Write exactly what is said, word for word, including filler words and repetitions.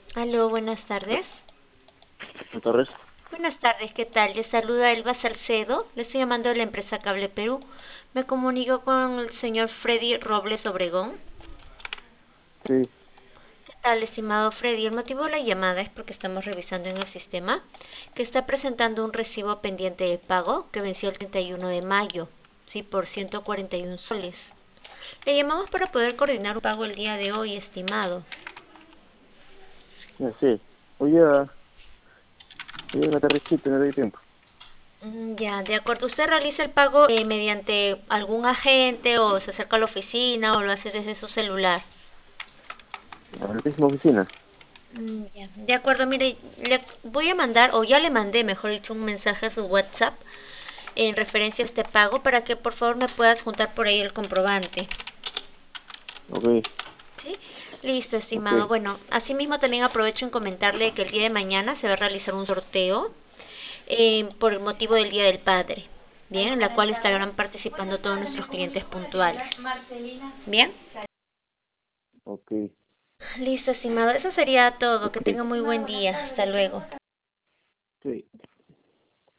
Aló, buenas tardes. Buenas tardes. Buenas tardes, ¿qué tal? Les saluda Elba Salcedo. Le estoy llamando de la empresa Cable Perú. Me comunico con el señor Freddy Robles Obregón. Sí, ¿Qué tal, estimado Freddy? El motivo de la llamada es porque estamos revisando en el sistema que está presentando un recibo pendiente de pago que venció el treinta y uno de mayo, sí, por ciento cuarenta y uno soles. Le llamamos para poder coordinar un pago el día de hoy, estimado. ya sé. Hoy ya, hoy en la tardecita me doy tiempo. Mm, Ya, de acuerdo. ¿Usted realiza el pago eh, mediante algún agente o se acerca a la oficina o lo hace desde su celular? A la misma oficina. Mm, ya. De acuerdo, mire, le voy a mandar, o ya le mandé, mejor dicho, un mensaje a su WhatsApp en referencia a este pago para que por favor me puedas juntar por ahí el comprobante. Ok, ¿Sí? Listo, ok, estimado. Bueno, asimismo también aprovecho en comentarle que el día de mañana se va a realizar un sorteo eh, por el motivo del Día del Padre. Bien, en la cual estarán participando todos nuestros clientes puntuales. Bien. ok, Listo, estimado. Eso sería todo. Que ok. tenga muy buen día. Hasta luego. Sí.